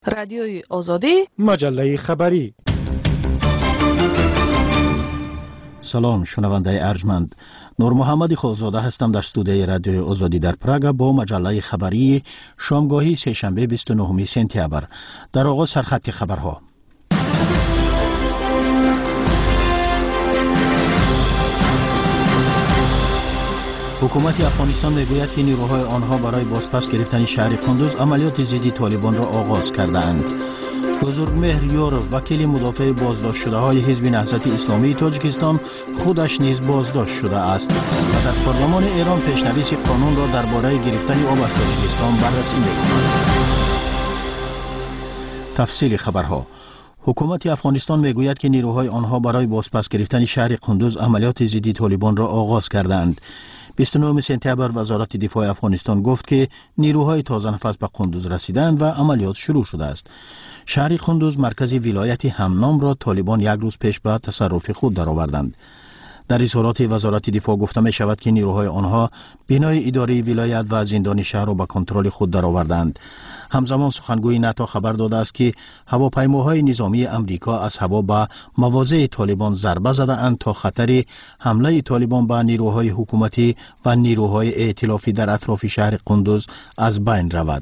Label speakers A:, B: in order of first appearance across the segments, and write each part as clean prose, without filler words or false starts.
A: رادیوی آزادی،
B: مجله خبری.
C: سلام شنونده ارجمند، نور محمد خالزاده هستم در استودیوی رادیوی آزادی در پراگ با مجله خبری شامگاهی سه‌شنبه 29 سپتامبر. در آغاز سرخط خبرها. حکومت افغانستان میگوید که نیروهای آنها برای بازپس گرفتن شهر قندوز عملیات ضد طالبان را آغاز کرده‌اند. بزرگمهر یورف وکیل مدافع بازداشت شده های حزب نهضت اسلامی تاجیکستان خودش نیز بازداشت شده است و در پارلمان ایران پیشنویس قانون را درباره گرفتن آب از تاجیکستان بررسی می‌کند. تفصیل خبرها. حکومت افغانستان میگوید که نیروهای آنها برای بازپس گرفتن شهر قندوز عملیات ضد طالبان را آغاز کردند. 29 سپتامبر وزارت دفاع افغانستان گفت که نیروهای تازه نفس به قندوز رسیدند و عملیات شروع شده است. شهر قندوز مرکز ولایت همنام را طالبان یک روز پیش به تصرف خود درآوردند. در اظهارات وزارت دفاع گفته می شود که نیروهای آنها بنای اداره ولایت و زندان شهر را به کنترل خود درآوردند. همزمان سخنگوی ناتو خبر داده است که هواپیماهای نظامی امریکا از هوا به مواضع طالبان ضربه زده اند تا خطر حمله طالبان به نیروهای حکومتی و نیروهای ائتلافی در اطراف شهر قندوز از بین رود.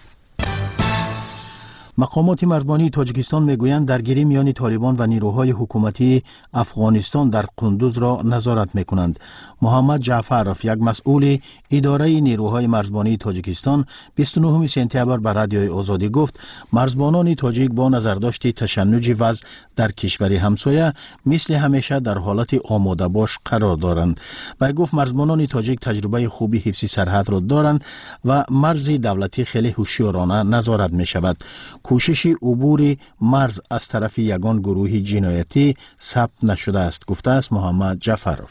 C: مقامات مرزبانی تاجیکستان میگویند درگیری میان طالبان و نیروهای حکومتی افغانستان در قندوز را نظارت میکنند. محمد جعفرов یک مسئول اداره نیروهای مرزبانی تاجیکستان 29 سپتامبر به رادیوی آزادی گفت مرزبانان تاجیک با نظرداشت تشنج وضع در کشور همسایه مثل همیشه در حالت آماده باش قرار دارند و گفت مرزبانان تاجیک تجربه خوبی حفظ سرحد را دارند و مرز دولتی خیلی هوشیارانه نظارت می شود. کوشش عبور مرز از طرف یگان گروه جنایتی ثبت نشده است، گفته است محمد جعفرov.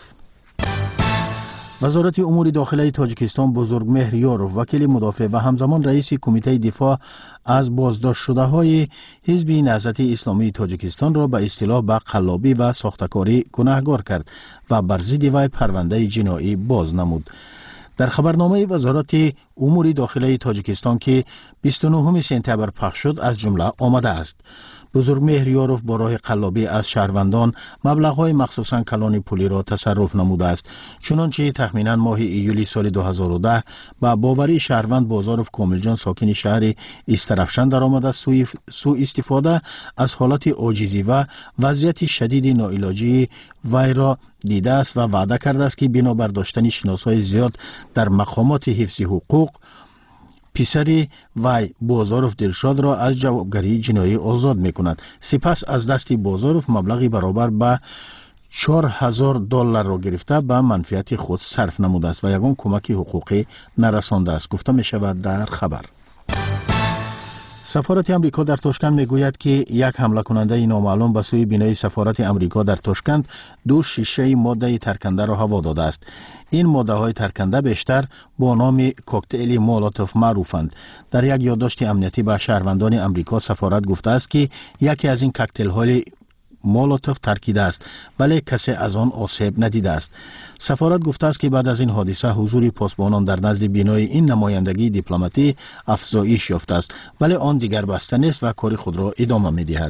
C: وزارت امور داخلی تاجیکستان بزرگمهر یورف وکیل مدافع و همزمان رئیس کمیته دفاع از بازداشت شده های حزب نهضت اسلامی تاجیکستان را به اصطلاح به قلابی و ساختکاری گناهکار کرد و بر ضد وی پرونده جنایی باز نمود. در خبرنامه وزارت امور داخلی تاجیکستان که 29 سپتامبر پخش شد از جمله آمده است بزرگمهر یورف با راه قلابی از شهروندان مبلغ‌های مخصوصاً کلان پولی را تصرف نموده است، چنانچه تخمیناً ماه ایولی سال 2010 با باوری شهروند بازارف کاملجان ساکن شهر استرفشن درآمده سوء استفاده از حالت عاجزی و وضعیت شدید ناعلاجی وی را دیده است و وعده کرده است که بنابر داشتن شناسای زیاد در مقامات حفظ حقوق پسر وی بازارف دلشاد را از جوابگری جنایی آزاد می کند. سپس از دست بازارف مبلغی برابر به $4,000 را گرفته به منفعت خود صرف نموده است و یگان کمک حقوقی نرسانده است، گفته می شود در خبر. سفارت امریکا در تاشکند میگوید که یک حمله کننده نامعلوم به سوی بنای سفارت امریکا در تاشکند 2 شیشه ماده ترکنده را هوا داده است. این ماده های ترکنده بیشتر با نام کوکتل مولوتوف معروفند. در یک یادداشت امنیتی به شهروندان امریکا سفارت گفته است که یکی از این کوکتل های مولوتوف ترکیده است ولی کسی از آن آسیب ندیده است. سفارت گفته است که بعد از این حادثه حضور پاسبانان در نزد بنای این نمایندگی دیپلماتی افزایش یافته است ولی آن دیگر بسته نیست و کار خود را ادامه می‌دهد.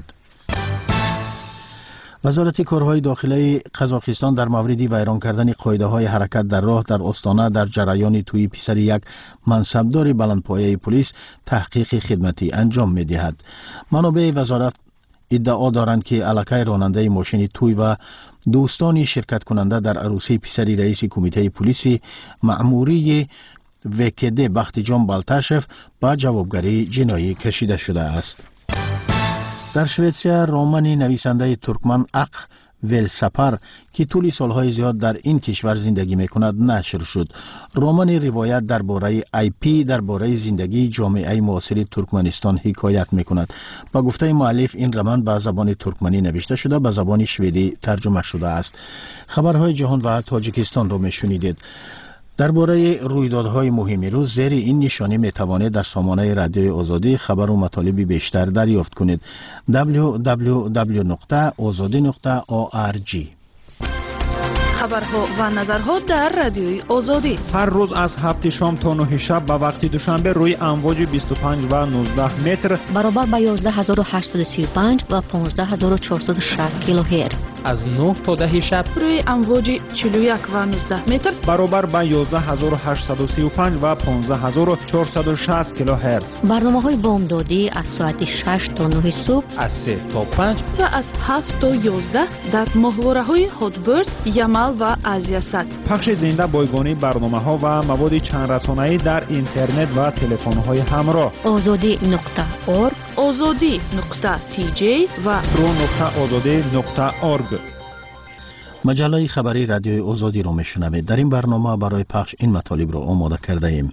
C: وزارت کارهای داخلی قزاقستان در مورد ویران کردن قاعده‌های حرکت در راه در آستانه در جریان توی پسر یک منصبدار بلندپایه پلیس تحقیق خدمتی انجام می‌دهد. منابع وزارت ادعا دارند که الکی راننده ماشین توی و دوستان شرکت کننده در عروسی پسری رئیس کمیته پلیس مأموری وکده بختیجان بالتاشف با جوابگری جنایی کشیده شده است. در شویتسیا رمان نویسنده ترکمن اق ولسپر که طول سالهای زیاد در این کشور زندگی میکند نشر شد. رمان روایت درباره IP درباره زندگی جامعه معاصر ترکمنستان حکایت میکند. با گفته مؤلف این رمان به زبان ترکمنی نوشته شده به زبان شوئدی ترجمه شده است. خبرهای جهان و تاجیکستان را میشنیدید. درباره رویدادهای مهم روز زیر این نشانی میتوانید در سامانه رادیوی آزادی خبر و مطالب بیشتر دریافت کنید. www.azadi.org
A: خبرها و نظرها در رادیوی آزادی.
B: هر روز از 7 شام تا 9 شب به وقت دوشنبه روی امواج 25 و 19 متر
D: برابر با 11835 و 15460 کیلوهرتز.
E: از 9 تا 10 شب
A: روی امواج 41 و 19 متر
B: برابر با 11835 و 15460 کیلوهرتز.
D: برنامه‌های بامدادی از ساعت 6 تا 9 صبح،
E: از 3 تا 5
A: و از 7 تا 11 در ماهواره‌های هاتبرد، یمل و آزیاسات.
B: پخش زنده بایگانی برنامه‌ها و مواد چند رسانه‌ای در اینترنت و تلفن‌های همراه.
D: azadi.org،
A: azadi.tj و
B: pro.azadi.org.
C: مجله خبری رادیوی آزادی رو میشنوید. در این برنامه برای پخش این مطالب رو آماده کرده ایم.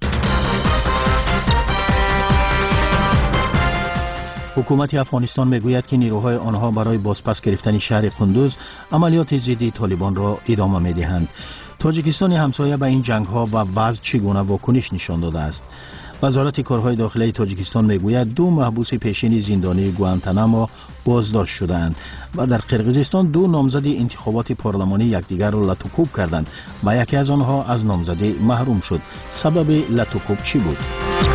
C: حکومت افغانستان میگوید که نیروهای آنها برای بازپس گرفتن شهر قندوز عملیات ضد طالبان را ادامه میدهند. تاجیکستان همسایه به این جنگ ها و وضع چگونه واکنش نشان داده است؟ وزارت کارهای داخلی تاجیکستان میگوید 2 محبوس پیشین زندانی گوانتانامو بازداشت شدند و در قرقیزستان 2 نامزد انتخابات پارلمانی یکدیگر را لطوکوب کردند و یکی از آنها از نامزدی محروم شد. سبب لطوکوب چی بود؟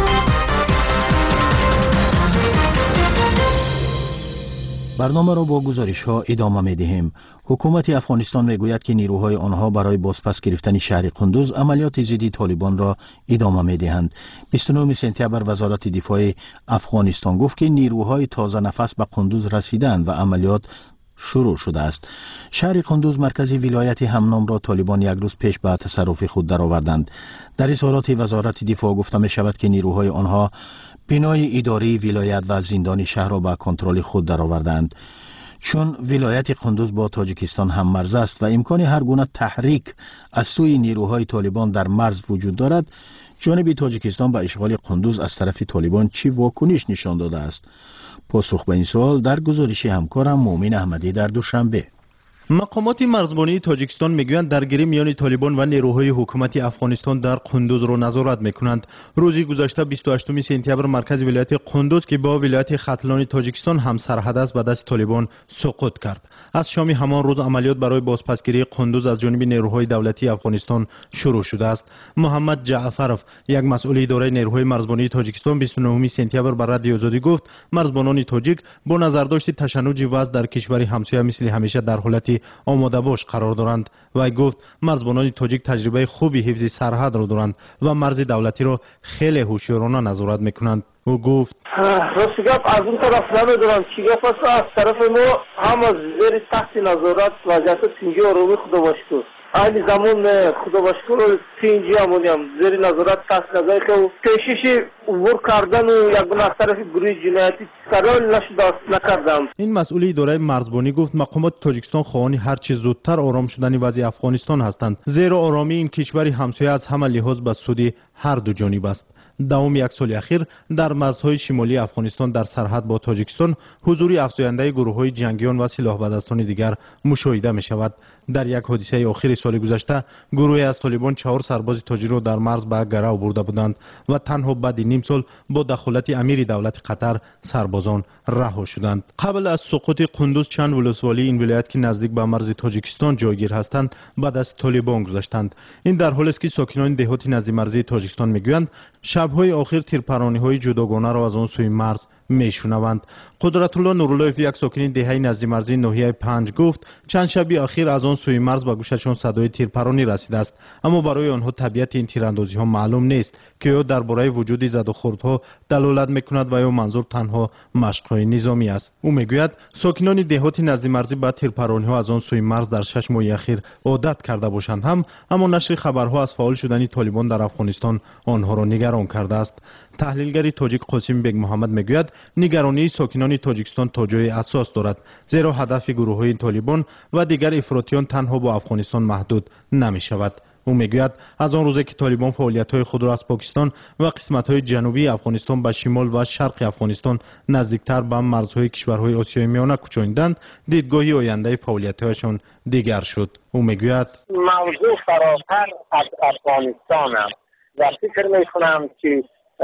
C: برنامه را با گزارش ها ادامه می دهیم. حکومت افغانستان می گوید که نیروهای آنها برای بازپس گرفتن شهر قندوز عملیات ضد طالبان را ادامه می دهند. 29 سپتامبر وزارت دفاع افغانستان گفت که نیروهای تازه نفس به قندوز رسیدند و عملیات شروع شده است. شهر قندوز مرکز ولایت همنام را طالبان یک روز پیش به تصرف خود درآوردند. در اظهارات وزارت دفاع گفته می شود که نیروهای آنها بنای اداری ولایت و زندان شهر را به کنترل خود درآوردند. چون ولایت قندوز با تاجیکستان هم مرز است و امکان هر گونه تحریک از سوی نیروهای طالبان در مرز وجود دارد، جانب تاجیکستان به اشغال قندوز از طرف طالبان چی واکنش نشان داده است؟ پاسخ به این سوال در گزارش همکارم مومن احمدی در دوشنبه.
F: مقامات مرزبانی تاجیکستان میگویند درگیری میان طالبان و نیروهای حکومت افغانستان در قندوز را نظارت میکنند. روزی گذشته 28 سپتامبر مرکز ولایت قندوز که با ولایت ختلان تاجیکستان هم سرحد است به دست طالبان سقوط کرد. از شام همان روز عملیات برای بازپسگیری قندوز از جانب نیروهای دولتی افغانستان شروع شده است. محمد جعفرов، یک مسئول اداره نیروهای مرزبانی تاجیکستان، 29 سپتامبر بر رادیو آزادی گفت مرزبانان تاجیک با نظرداشت تشنج وضع در کشور همسایه مثل همیشه در حالت آماده باش قرار دارند. و گفت مرزبانان تاجیک تجربه خوبی حفظ سرحد را دارند و مرز دولتی را خیلی هوشیارانه نظارت میکنند. او گفت
G: راستی گپ از اون طرف نمیدونم چی گپ است. از طرف ما هم از زیر تحت نظارت وضعیت سنجی آرامی خدا باشکر این زمان خدا باشکر سنجی همونیم زیر نظارت تحت نظر که پیشش عبور کردن و یک گونه از طرف گروه جنایتی قرار نکردم.
F: این مسئول اداره مرزبانی گفت مقامات تاجیکستان خواهان هر چه زودتر آرام شدن وضع افغانستان هستند، زیرا آرامی این کشور همسایه از همه لحاظ به سود هر دو جانب است. دوام یک سال اخیر در مرزهای شمالی افغانستان در سرحد با تاجیکستان حضور افزاینده گروه‌های جنگیان و سلاح بدستان دیگر مشاهده می شود. در یک حادثه آخر سال گذشته گروهی از طالبان 4 سرباز تاجیک را در مرز به گرو برده بودند و تنها بعد نیم سال با دخالت امیر دولت قطر سربازان رها شدند. قبل از سقوط قندوز چند ولسوالی این ولایت که نزدیک به مرز تاجیکستان جایگیر هستند بعد از طالبان گذشتند. این در حالی است که ساکنان دهات نزدیک مرز تاجیکستان میگویند شب‌های آخر تیرپرانی‌های جداگانه را از آن سوی مرز میشنوند. قدرت الله نوراللهیف، یک ساکن دهه نزدیک مرزی ناحیه 5 گفت چند شبی اخیر از آن سوی مرز به گوششان صدای تیرپرانی رسیده است، اما برای آنها طبیعت این تیراندازی‌ها معلوم نیست که یا درباره وجود زد و خوردها دلالت می‌کند و یا منظور تنها مشق‌های نظامی است. او میگوید ساکنان دهات نزدیک مرزی به تیرپرانی‌ها از آن سوی مرز در 6 ماه اخیر عادت کرده باشند اما نشر خبرها از فعال شدن طالبان در افغانستان آنها را نگران کرده است. تحلیلگر تاجیک قاسم بیگ محمد میگوید نگرانی ساکنان تاجیکستان تا جای اساس دارد، زیرا هدف گروه‌های طالبان و دیگر افراطیان تنها با افغانستان محدود نمی شود. او میگوید از آن روزی که طالبان فعالیت‌های خود را از پاکستان و قسمت‌های جنوبی افغانستان به شمال و شرق افغانستان نزدیکتر به مرزهای کشورهای آسیای میانه کوچاندند، دیدگاهی آینده فعالیت‌هایشان دیگر شد. او میگوید
G: موضوع فراتر از افغانستان است و فکر می‌کنم که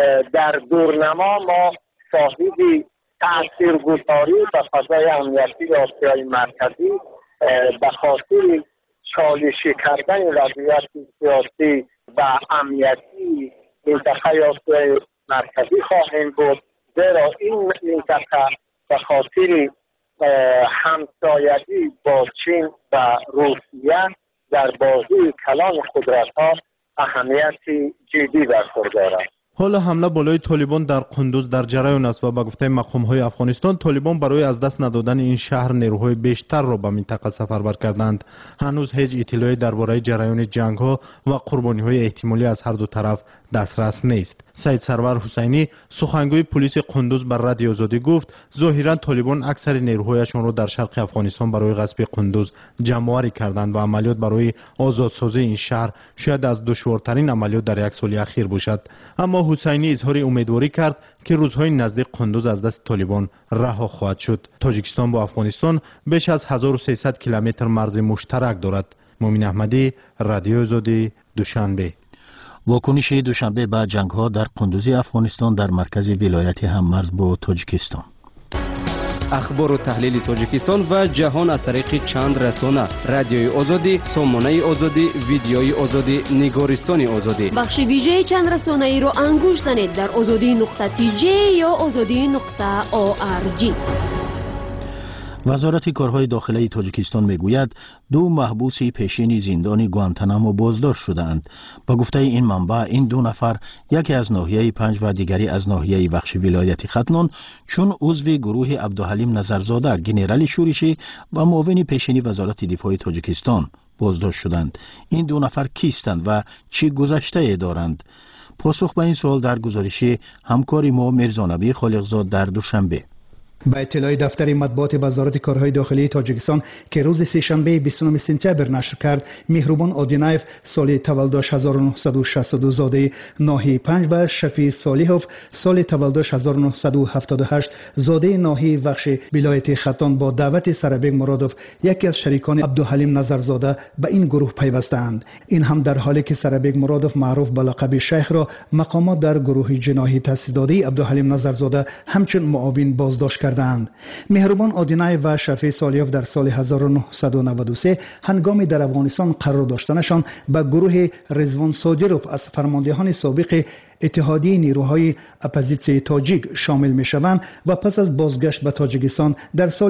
G: در دورنما ما شاهد تاثیرگذاری و فضای امنیتی آسیای مرکزی به خاطر
H: چالشی کردن وضعیت سیاسی و امنیتی منطقه مرکزی خواهند بود، زیرا این منطقه به خاطر همسایگی با چین و روسیه در بازی کلان قدرت‌ها اهمیت جدی برخوردارد.
F: حالا حمله بالای طالبان در قندوز در جریان است و به گفته مقام‌های افغانستان طالبان برای از دست ندادن این شهر نیروهای بیشتر را به منطقه سفربر کردند. هنوز هیچ اطلاعی درباره جریان جنگ‌ها و قربانی‌های احتمالی از هر دو طرف دسترس نیست. سید سرور حسینی سخنگوی پلیس قندوز بر رادیو آزادی گفت ظاهراً طالبان اکثر نیروهایشان را در شرق افغانستان برای غصب قندوز جمع‌آوری کردند و عملیات برای آزادسازی این شهر شاید از دشوارترین عملیات در یک سال اخیر باشد. اما حسینی اظهار امیدواری کرد که روزهای نزدیک قندوز از دست طالبان رها خواهد شد. تاجیکستان با افغانستان بیش از 1300 کیلومتر مرز مشترک دارد. مومن احمدی، رادیو آزادی، دوشنبه.
C: واکنش دوشنبه به جنگ‌ها در قندوز افغانستان در مرکز ولایت هممرز با تاجیکستان.
I: اخبار و تحلیل تاجیکستان و جهان از طریق چند رسانه: رادیوی آزادی، سامانه آزادی، ویدیوی آزادی، نگارستان آزادی.
J: بخش ویژه چند رسانه ای را انگوش زنید در azadi.tj یا azadi.org.
C: وزارت کارهای داخلی تاجیکستان میگوید 2 محبوس پیشین زندان گوانتانامو بازداشت شدند. با گفته این منبع این 2 نفر، یکی از ناحیه 5 و دیگری از ناحیه بخش ولایت ختلان، چون عضو گروه عبدالحلیم نظرزاده گنرال شورشی و معاون پیشین وزارت دفاع تاجیکستان بازداشت شدند. این 2 نفر کیستند و چی گذشته دارند؟ پاسخ به این سوال در گزارش همکار ما میرزانبی خالقزاد در دوشنبه.
K: با اطلاع دفتر مطبوعات وزارت کارهای داخلی تاجیکستان که روز سه‌شنبه 29 سپتامبر نشر کرد، مهربان آدینایف سال تولدش 1962 زاده ناحیه 5 و شفیع صالحوف سال تولدش 1978 زاده ناحیه بخش ولایت ختلان با دعوت سربیگ مرادوف، یکی از شریکان عبدالحلیم نظرزاده، به این گروه پیوستند. این هم در حالی که سربیگ مرادوف معروف به لقب شیخ را مقامات در گروه جناحی تأسیس داده عبدالحلیم نظرزاده همچون معاون بازداشت کردند. مهربان آدینای و شفیع صالحوف در سال 1993 هنگامی در افغانستان قرار داشتنشان به گروه رضوان صادروف از فرماندهان سابق اتحادیه نیروهای اپوزیسیون تاجیک شامل می شوند و پس از بازگشت به تاجیکستان در سال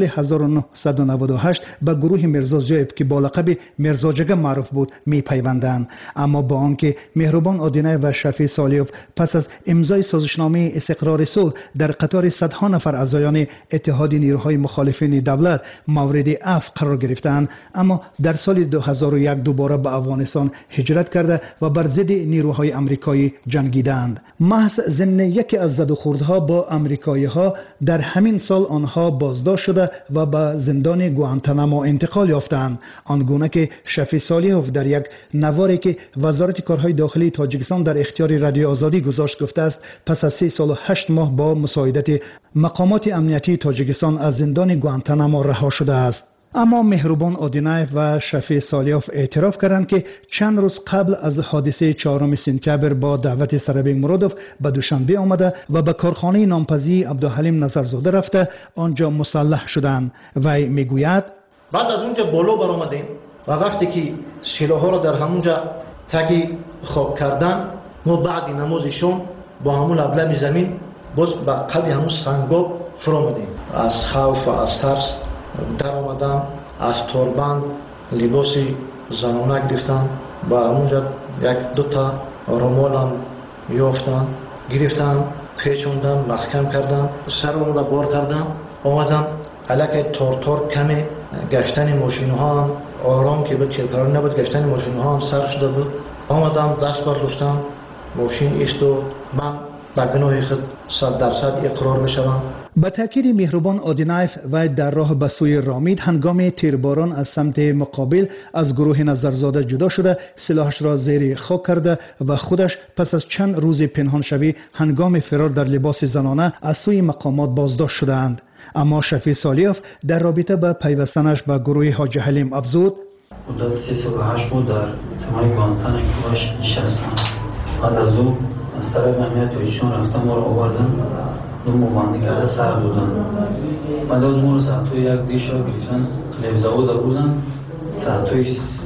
K: 1998 به گروه میرزا زیوب که با لقب میرزا جگه معروف بود می پیوندند. اما با آنکه مهربان آدینای و شفیع صالحوف پس از امضای سازشنامه استقرار صلح در قطار صدها نفر اعضایان اتحادیه نیروهای مخالفین دولت مورد عفو قرار گرفتند، اما در سال 2001 دوباره به افغانستان هجرت کرده و بر ضد نیروهای آمریکایی جنگیدند. محض ضمن یکی از زد و خوردها با آمریکایی ها در همین سال آنها بازداشت شده و به زندان گوانتانامو انتقال یافتند. آنگونه که شفیع صالحوف در یک نواری که وزارت کارهای داخلی تاجیکستان در اختیار رادیو آزادی گذاشت گفته است پس از 3 سال و 8 ماه با مساعدت مقامات امنیتی تاجیکستان از زندان گوانتانامو رها شده است. اما مهربان آدینایف و شفیع صالحوف اعتراف کردند که چند روز قبل از حادثه 4 سپتامبر با دعوت سربیگ مرادوف به دوشنبه آمده و به کارخانه نامپذیر عبدالحلیم نظرزاده رفته آنجا مسلح شدند. وی میگوید
L: بعد از اونجا بالا برآمدیم و وقتی که سلاح‌ها را در همونجا تگی خواب کردن، ما بعد نماز شام با همون لبلب زمین باز به قلب همون سنگاب فرو آمدیم. از خوف و از ترس در آمدم، از توربند لباسی زنانه گرفتن و همونجا 1-2 تا رومال یافتن، گرفتن، پیچوندن، محکم کردن، سرمون را بار کردم، آمدم الک تار کمی گشتن ماشین ها هم آرام که به چلپرانی نبود، گشتن ماشین ها هم سر شده بود. آمدم دست برداشتم، ماشین ایستو، من به گناه خود 100% اقرار بشوم.
K: با تاکید مهربان آدینایف و در راه به سوی رامید هنگام تیرباران از سمت مقابل از گروه نظرزاده جدا شده سلاحش را زیر خاک کرده و خودش پس از چند روز پنهان شوی هنگام فرار در لباس زنانه از سوی مقامات بازداشت شدند. اما شفیع صالحوف در رابطه با پیوستنش به گروه حاجی حلیم افزود:
M: حدود 3 سال و 8 ماه در تمام گوانتانامو که باش نشستم. بعد از او از طرف امنیت تاجیکستان رفتن ما رو آوردن، 2 مواندی کرده سر دادن. بعد از ما رو ساعتوی 1 دیشا گرفتن خلیب زود آوردن، ساعتوی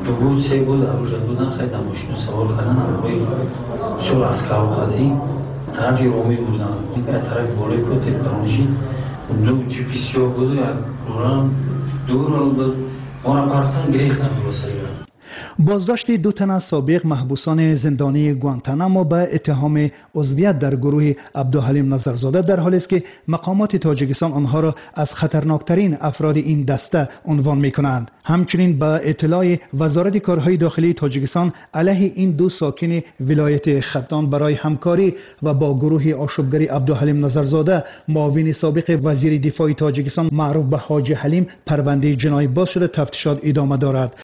M: 2 بود 3 بود در روز بودن خیلی در ماشین سوار کردن روی سول از کاروخاتی طرف رومی بودن این طرف بالای کوتی پرانشی دو جی پی سی بود یک روران دور بود ما را پرتن گریختن بسیار.
K: بازداشت 2 تن از سابق محبوسان زندانی گوانتانامو به اتهام عضویت در گروه عبدالحلیم نظرزاده در حالی است که مقامات تاجیکستان آنها را از خطرناکترین افراد این دسته عنوان می کنند. همچنین به اطلاع وزارت کارهای داخلی تاجیکستان علیه این 2 ساکن ولایت ختان برای همکاری و با گروه آشوبگری عبدالحلیم نظرزاده معاون سابق وزیر دفاع تاجیکستان معروف به حاجی حلیم پرونده جنایی باز شده تفتیشات ادامه دارد.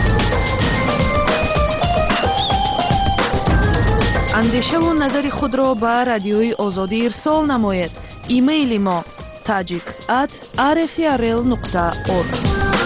A: اندیشه و نظر خود را به رادیوی آزادی ارسال نماید. ایمیل ما tajik@rfrl.org.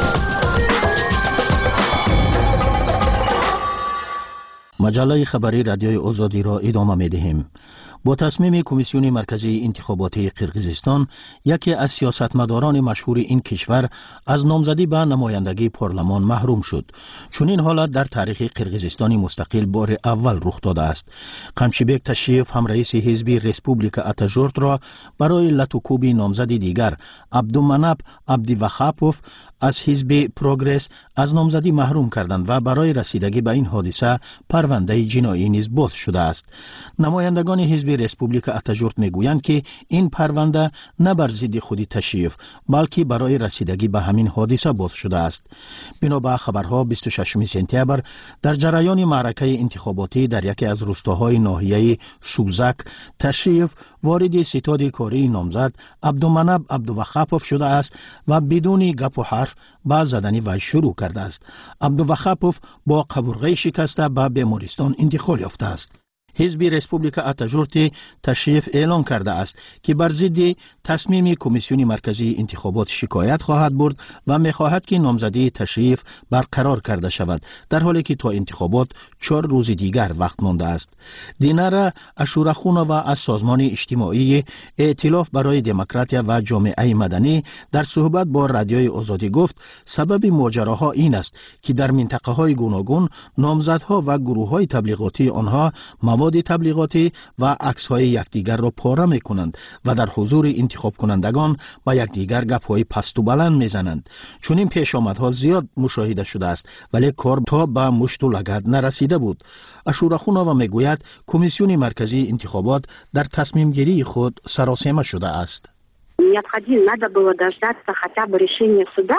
C: مجله خبری رادیوی آزادی را ادامه می دهیم. با تصمیم کمیسیون مرکزی انتخاباتی قرقیزستان، یکی از سیاستمداران مشهور این کشور از نامزدی به نمایندگی پارلمان محروم شد. چون این حالت در تاریخ قرقیزستان مستقل بار اول رخ داده است. قمچیبک تشیف هم رئیس حزب رسپوبلیکا اتاجورت را برای لطوکوب نامزدی دیگر عبدالمناب عبدیوخاپوف از حزب پروگرس از نامزدی محروم کردند و برای رسیدگی به این حادثه پرونده جنایی نیز باز شده است. نمایندگان حزب رسپوبلیکا اتاجورت میگویند که این پرونده نه بر ضد خودی تشیف بلکه برای رسیدگی به همین حادثه باز شده است. بنابر خبرها 26 سپتامبر در جریان معرکه انتخاباتی در یکی از روستاهای ناحیه سوزک تشیف وارد ستاد کاری نامزد عبدالمناب عبدیوخاپوف شده است و بدون گپ و حرف با زدن وی شروع کرده است. عبدیوخاپوف با قبرغه شکسته به بیمارستان انتقال یافته است. حزب رسپوبلیکا اتاجورت تشریف اعلان کرده است که بر ضد تصمیم کمیسیون مرکزی انتخابات شکایت خواهد برد و می‌خواهد که نامزدی تشریف برقرار کرده شود، در حالی که تا انتخابات 4 روز دیگر وقت مانده است. دینارا اشورخونووا از سازمان اجتماعی ائتلاف برای دموکراتیا و جامعه مدنی در صحبت با رادیوی آزادی گفت سبب ماجراها این است که در منطقه‌های گوناگون نامزدها و گروه‌های تبلیغاتی آنها مواد تبلیغاتی و عکس‌های یکدیگر را پاره می‌کنند و در حضور انتخاب کنندگان با یکدیگر گپ‌های پست و بلند می‌زنند. چون این پیشامدها زیاد مشاهده شده است ولی کار تا به مشت و لگد نرسیده بود. اشورخونووا میگوید کمیسیون مرکزی انتخابات در تصمیم گیری خود سراسیمه شده است.
N: Надо было дождаться хотя бы решения суда.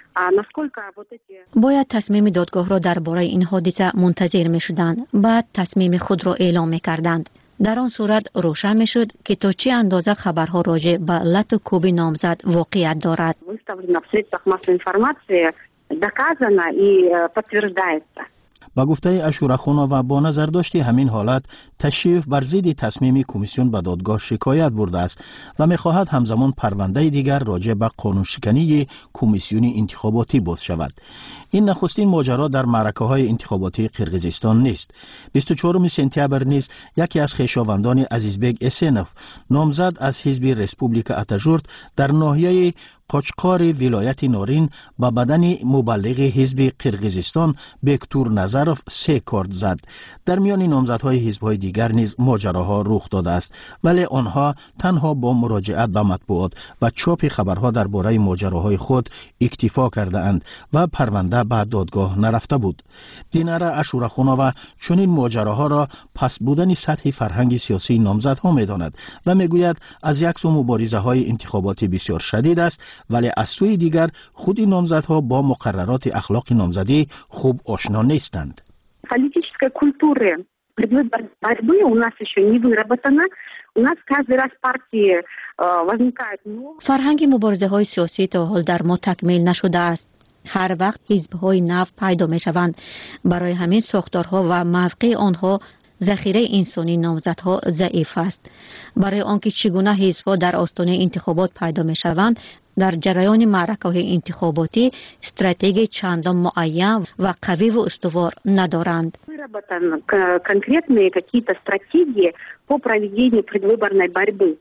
D: باید تصمیم دادگاه را درباره این حادثه منتظر می شدند. بعد تصمیم خود را اعلام می کردند. در آن صورت روشن می شد که تا چه اندازه خبرها راجع به لطوکوب نامزد واقعیت دارد.
C: با گفته اشورخونووا با نظر داشتی همین حالت تشریف بر ضد تصمیم کمیسیون به دادگاه شکایت برده است و می‌خواهد همزمان پرونده دیگر راجع به قانون شکنی کمیسیون انتخاباتی باز شود. این نخستین ماجرا در معرکه‌های انتخاباتی قرقیزستان نیست. 24 سپتامبر نیز یکی از خویشاوندان عزیزبک اسینوف نامزد از حزب رسپوبلیکا اتاجورت در ناحیه قاچقار ولایت نارین با بدن مبلغ حزب قرقیزستان بکتور نظروف 3 کارت زد. در میان نامزدهای حزب‌های دیگر نیز ماجراها رخ داده است ولی آنها تنها با مراجعت به مطبوعات و چاپ خبرها درباره ماجراهای خود اکتفا کرده اند و پرونده به دادگاه نرفته بود. دینارا اشورخونووا چنین ماجراها را پس بودن سطح فرهنگ سیاسی نامزدها می‌داند و میگوید از یک سو مبارزه‌های انتخاباتی بسیار شدید است ولی از سوی دیگر خود نامزدها با مقررات اخلاق نامزدی خوب آشنا نیستند.
N: Политической культуры предвыборной борьбы у нас еще не выработана. У нас каждый раз партии возникают
D: فرهنگ مبارزه های سیاسی تا حال در ما تکمیل نشده است. هر وقت حزب‌های نو پیدا می‌شوند. برای همین ساختارها و موقع آنها ذخیره انسانی نامزدها ضعیف است. برای آنکه چگونه حزب‌ها در آستانه انتخابات پیدا می‌شوند، در جریان معرکه‌های انتخاباتی استراتژی چندان معین و قوی و استوار ندارند.
N: Выработаны конкретные какие-то стратегии по проведению предвыборной борьбы.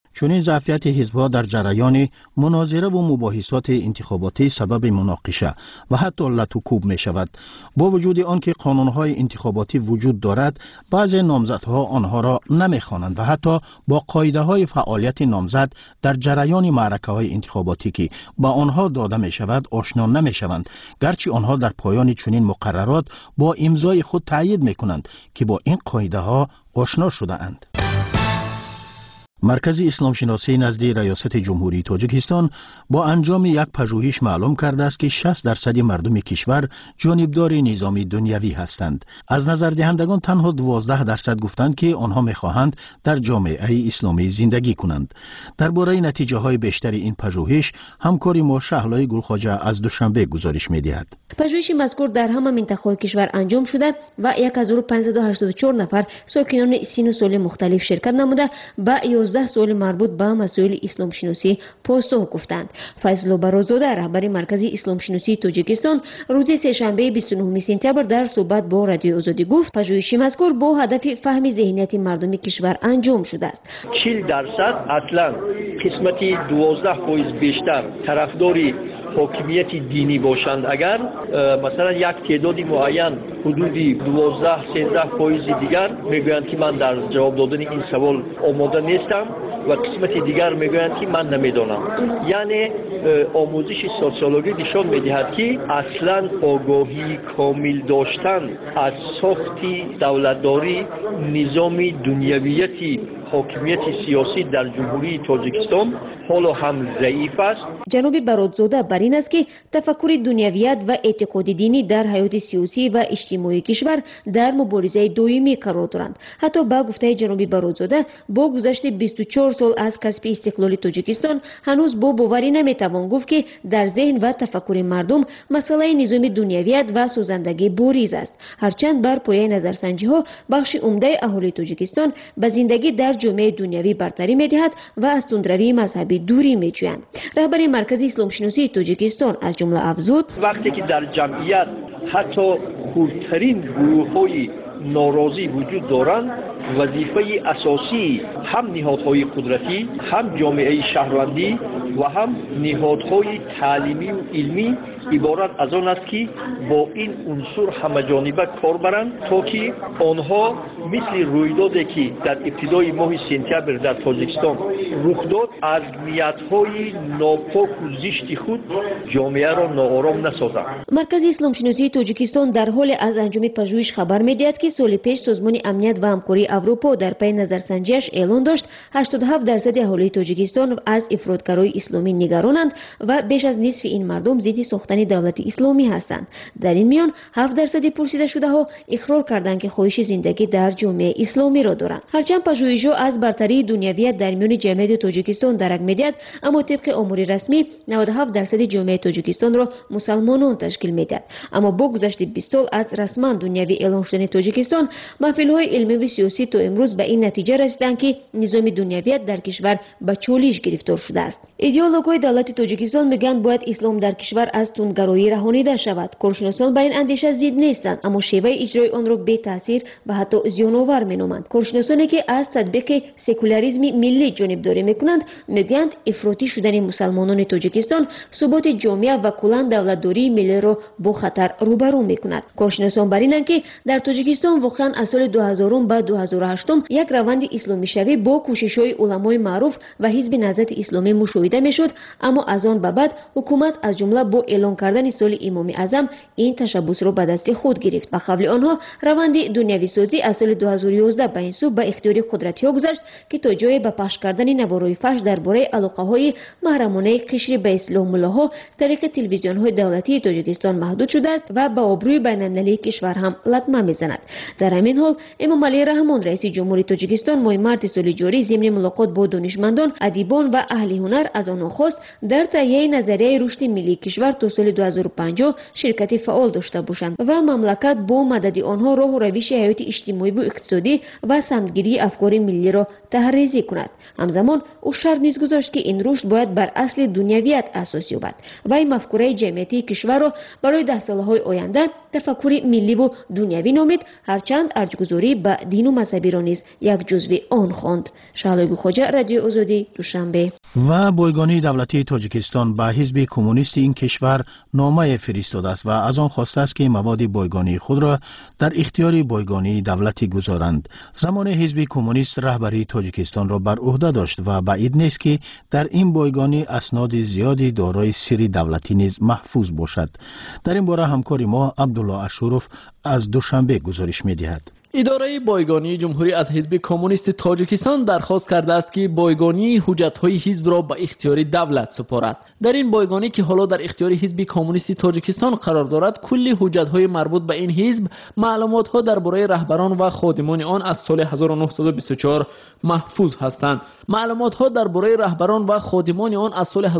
C: چون ظرفیت حزب‌ها در جریان مناظره و مباحثات انتخاباتی سبب مناقشه و حتی لطوکوب می شود. با وجود آنکه قانون‌های انتخاباتی وجود دارد، بعضی نامزدها آنها را نمی‌خوانند و حتی با قاعده‌های فعالیت نامزد در جریان معرکه‌های انتخاباتی که با آنها داده می شود آشنا نمی شوند، گرچه آنها در پایان چنین مقررات با امضای خود تأیید می کنند که با این قاعده‌ها آشنا شده اند. مرکز اسلام شناسی نزد ریاست جمهوری تاجیکستان با انجام یک پژوهش معلوم کرده است که 60% مردم کشور جانبدار نظام دنیوی هستند. از نظر دهندگان تنها 12% گفتند که آنها می‌خواهند در جامعه اسلامی زندگی کنند. درباره نتیجه های بیشتر این پژوهش همکار ما شهلای گلخواجه از دوشنبه گزارش می‌دهد.
J: پژوهش مذکور در همه منطقه‌های کشور انجام شده و 1584 نفر ساکنان سن و سال مختلف شرکت نموده با 11 سوال مربوط به مسائل اسلام شناسی پاسخ گفتند. فیصل برازاده رهبر مرکز اسلام شناسی تاجیکستان روز سه‌شنبه 29 سپتامبر در صحبت با رادیو آزادی گفت پژوهش مذکور با هدف فهم ذهنیت مردم کشور انجام شده است.
O: 40% اصلا قسمتی 12% بیشتر طرفداری حاکمیت دینی باشند. اگر مثلا یک تعدادی معین حدودی 12-13% دیگر میگویند که من در جواب دادن این سوال آماده نیستم و قسمت دیگر میگویند که من نمیدانم. یعنی آموزش سوسیولوژی نشان میدهد که اصلا آگاهی کامل داشتن از ساختی دولتداری نظام دنیویتی حاکمیت سیاسی در جمهوری تاجیکستان حالا هم ضعیف است.
J: جناب برادزاده بر این است که تفکر دنیویت و اعتقاد دینی در حیات سیاسی و اجتماعی کشور در مبارزه دائمی قرار دارند. حتی با گفته جناب برادزاده با گذشت 24 سال از کسب استقلال تاجیکستان هنوز با باوری نمیتوان گفت که در ذهن و تفکر مردم مسئله نظام دنیویت و سوزندگی بوریز است. هرچند بر پایه نظرسنجی ها بخش عمده اهالی تاجیکستان به زندگی در جامعه دنیوی برتری می‌دهد و از تندروی مذهبی دوری می‌جویند. رهبر مرکز اسلام شناسی تاجیکستان از جمله افزود
O: وقتی که در جمعیت حتی خردترین گروه‌های ناراضی وجود دارند، وظیفه اساسی هم نهادهای قدرتی، هم جامعه شهروندی و هم نهادهای تعلیمی و علمی عبارت از آن است که با این عنصر همه‌جانبه کار برند تا که آنها مثل رویدادی که در ابتدای ماه سپتامبر در تاجیکستان رخ داد از نیت‌های ناپاک و زشت خود جامعه را ناآرام نسازند.
J: مرکز اسلام شناسی تاجیکستان در حال از انجام پژوهش خبر می‌دهد که سال پیش سازمان امنیت و همکاری اروپا در پی نظرسنجیش اعلان داشت 87% اهالی تاجیکستان از افراطگرای اسلامی نگرانند و بیش از نصف این مردم ضد ساختن دولت اسلامی هستند. در این میان 7% پرسیده شده ها اقرار کردند که خواهش زندگی در جامعه اسلامی را دارند. هرچند پژوهش‌ها از برتری دنیویت در میان جامعه تاجیکستان درک می‌دهد، اما طبق آمار رسمی 97% جامعه تاجیکستان را مسلمانان تشکیل می‌دهد. اما با گذشت 20 سال از رسما دنیوی اعلان شدن تاجیکستان، محفل‌های علمی و سیاسی تا امروز به این نتیجه رسیدند که نظام دنیویت در کشور به چالش گرفتار شده است. ایدئولوژهای دولت تاجیکستان میگن باید اسلام در کشور از تندگرایی رهانیده شود. کارشناسان بر این اندیشه ضد نیستند، اما شیوه اجرای آن را بی تاثیر و حتی زیان‌آور مینامند. کارشناسانی که از تطبیق سکولاریسم ملی جانبداری میکنند میگویند افراطی شدن مسلمانان تاجیکستان ثبات جامعه و کلاً دولتداری ملی را با خطر روبرو میکند. کارشناسان بر اینند که در تاجیکستان واقعا از سال 2000 به 2008 یک روند اسلامی شوی با کوشش‌های علمای معروف و حزب نهضت اسلامی مشاهده میشد، اما از آن به بعد حکومت از جمله با اعلان کردن سال امام اعظم این تشبث را به دست خود گرفت و قبل آنها روند دنیوی سازی از سال 2011 به این سو به اختیار قدرت‌ها گذشت که تا جای به پخش کردن نوارهای فحش درباره علاقه‌های محرمانه قشر به اسلام ملاها طریق تلویزیون‌های دولتی تاجیکستان محدود شده است و به آبروی بین‌المللی کشور هم لطمه می‌زند. در همین حال امام علی رحمان رئیس جمهوری تاجیکستان ماه مارس سال جاری ضمن ملاقات با دانشمندان، ادیبان و اهل هنر از آنها خواست در تهیه نظریه رشد ملی کشور تا соли 2050 ширкати фаъол дошта бошанд ва мамлакат бо мадади онҳо роҳу равиши ҳаёти иҷтимоиву иқтисодӣ ва самтгирии афкори миллиро таҳрризӣ кунад. ҳамзамон ӯ шарт низ гузошт ки ин рушд бояд бар асли дунявият асос ёбад. вай мафкураи ҷамъиятии кишварро барои даҳсолаҳои оянда тафаккури милливу дунявӣ номид, ҳарчанд арҷгузорӣ ба дину мазҳабиро низ як ҷузви он хонд. Шаҳлои Гулхоҷа, Радиои Озодӣ, Душанбе.
C: و بایگانی دولتی تاجیکستان به حزب کمونیست این کشور نامه فرستاده است و از آن خواسته است که مواد بایگانی خود را در اختیار بایگانی دولتی گذارند. زمان حزب کمونیست رهبری تاجیکستان را بر عهده داشت و بعید نیست که در این بایگانی اسناد زیادی دارای سری دولتی نیز محفوظ باشد. در این باره همکار ما عبدالله اشورف از دوشنبه گزارش می‌دهد.
P: اداره بایگانی جمهوری از حزب کمونیست تاجیکستان درخواست کرده است که بایگانی حجت‌های حزب را به اختیار دولت سپارد. در این بایگانی که حالا در اختیار حزب کمونیست تاجیکستان قرار دارد، کلی حجت‌های مربوط به این حزب، معلومات‌ها درباره رهبران و خادمان آن از سال 1924 محفوظ هستند. معلومات‌ها درباره رهبران و خادمان آن از سال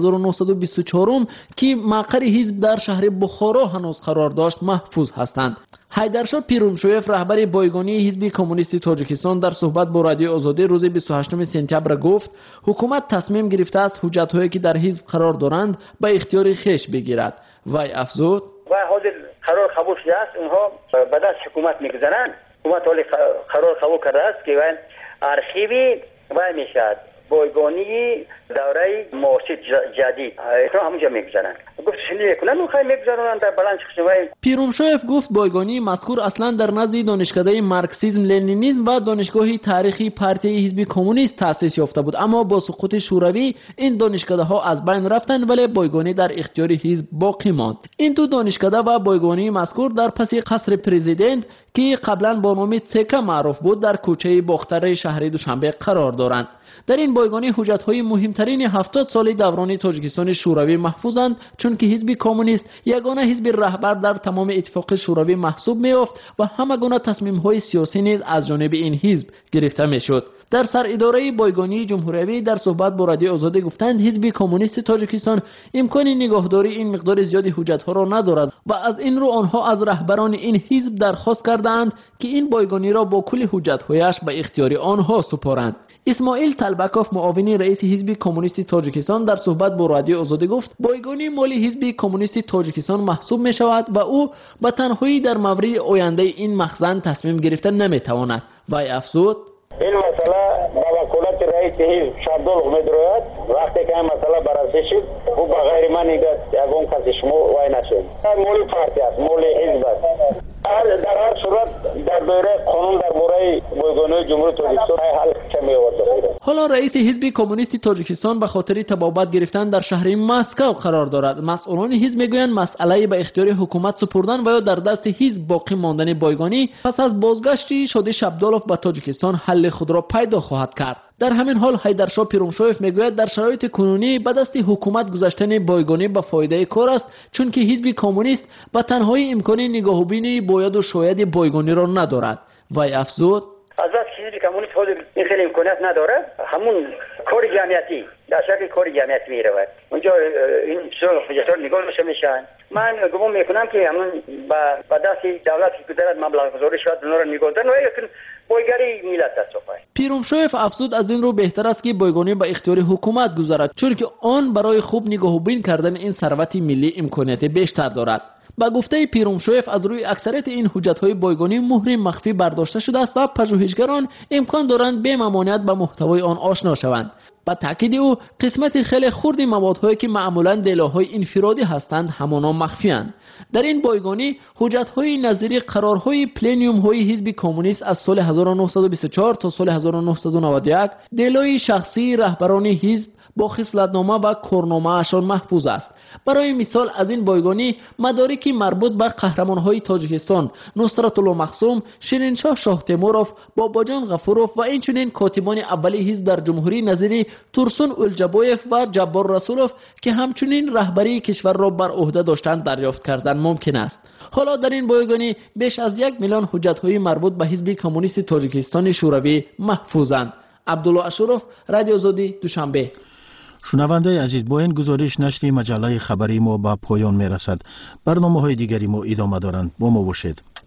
P: 1924 که مقر حزب در شهر بخارا هنوز قرار داشت محفوظ هستند. حیدرشاه پیرومشویف رهبر بایگانی حزب کمونیست تاجیکستان در صحبت با رادیو آزادی روز 28 سپتامبر گفت حکومت تصمیم گرفته است حجت‌هایی که در حزب قرار دارند به اختیار خویش بگیرد. وی افزود
Q: و حاضر قرار قبول شده است، اونها به دست حکومت میگذارند. حکومت ولی قرار قبول کرده است که ارشیوی و میشد بایگانی دوره معاصر جدید اینا همونجا میگذارن. گفت شنیده کنن میخوای میگذارن در بلند شخصی.
P: پیرومشویف گفت بایگانی مذکور اصلا در نزد دانشکده مارکسیسم لنینیسم و دانشگاه تاریخی پارتی حزب کمونیست تأسیس یافته بود، اما با سقوط شوروی این دانشکده ها از بین رفتند ولی بایگانی در اختیار حزب باقی ماند. این دو دانشکده و بایگانی مذکور در پس قصر پرزیدنت که قبلا با نام تسکا معروف بود در کوچه باختر شهر دوشنبه قرار دارند. در این بایگانی حجت‌های مهمترین 70 ساله دوران تاجیکستان شوروی محفوظند، چون که حزب کمونیست یگانه حزب رهبر در تمام اتفاق شوروی محسوب می‌یافت و همه گونه تصمیم‌های سیاسی نیز از جانب این حزب گرفته می‌شد. در سر اداره بایگانی جمهوری در صحبت با رادیو آزادی گفتند حزب کمونیست تاجیکستان امکان نگهداری این مقدار زیادی حجت‌ها را ندارد و از این رو آنها از رهبران این حزب درخواست کردند که این بایگانی را با کل حجت‌هایش به اختیار آنها سپارند. اسماعیل طلبکوف معاون رئیس حزب کمونیست تاجیکستان در صحبت با رادیو آزادی گفت بایگانی مالی حزب کمونیست تاجیکستان محسوب می شود و او به تنهایی در مورد آینده این مخزن تصمیم گرفتن نمی تواند. وی افزود
Q: این مسئله با وکالت رئیس حزب شابدال می‌دارد. وقتی که این مسئله بررسی شد او به غیر من یگان کسی شما وای نشد. مالی پارتی است، مالی حزب است. در هر صورت در دوره قانون درباره بایگانی جمهوری تاجیکستان حل کمی آورده.
P: حالا رئیس حزب کمونیست تاجیکستان به خاطر تبابت گرفتن در شهر مسکو قرار دارد. مسئولان حزب میگویند مسئله به اختیار حکومت سپردن و یا در دست حزب باقی ماندن بایگانی پس از بازگشت شادی شابدالوف به تاجیکستان حل خود را پیدا خواهد کرد. در همین حال حیدرشاه پیرومشویف میگوید در شرایط کنونی به دست حکومت گذاشتن بایگانی به فایده کار است، چون که حزب کمونیست به تنهایی امکان نگاهبینی باید و شاید بایگانی را ندارد. وی افزود
Q: از وقت حزب کمونیست خود این خیلی امکانیت نداره، همون کار جمعیتی در شکل کار جمعیتی میرود اونجا این حجت‌ها نگاه میشن. من گمان میکنم که همون با دست دولت که گذارد مبلغ گذاری شاید اونا را نگاه دارن، لیکن بایگانی ملت دست آفرین.
P: پیرومشویف افزود از این رو بهتر است که بایگانی به اختیار حکومت گذارد، چون که آن برای خوب نگاهبین کردن این ثروت ملی امکانیت بیشتر دارد. با گفته پیرومشویف از روی اکثریت این حجت‌های بایگانی مهر مخفی برداشته شده است و پژوهشگران امکان دارند به ممانعت با محتوای آن آشنا شوند. با تاکید او قسمت خیلی خرد موادهایی که معمولاً دیلاهای انفرادی هستند همانا مخفی‌اند. در این بایگانی حجت‌های نظری قرارهای پلنیوم‌های حزب کمونیست از سال 1924 تا سال 1991 دیلای شخصی رهبران حزب با خصلت‌نامه و کارنامه‌اشان محفوظ است. برای مثال از این بایگانی مدارکی مربوط به قهرمان‌های تاجیکستان نصرت الله مخصوم، شیرینشاه شاه تیموروف، باباجان غفوروف و اینچنین کاتبان اولی حزب در جمهوری نظری تورسون اولجابویف و جبار رسولوف که همچنین رهبری کشور را بر عهده داشتند دریافت کردن ممکن است. حالا در این بایگانی بیش از 1 میلیون حجت‌های مربوط به حزب کمونیست تاجیکستان شوروی محفوظند. عبدالله اشورف، رادیو آزادی، دوشنبه.
C: شنونده عزیز، با این گزارش نشر مجله خبری ما به پایان می رسد. برنامه های دیگری ما ادامه دارند. با ما باشید.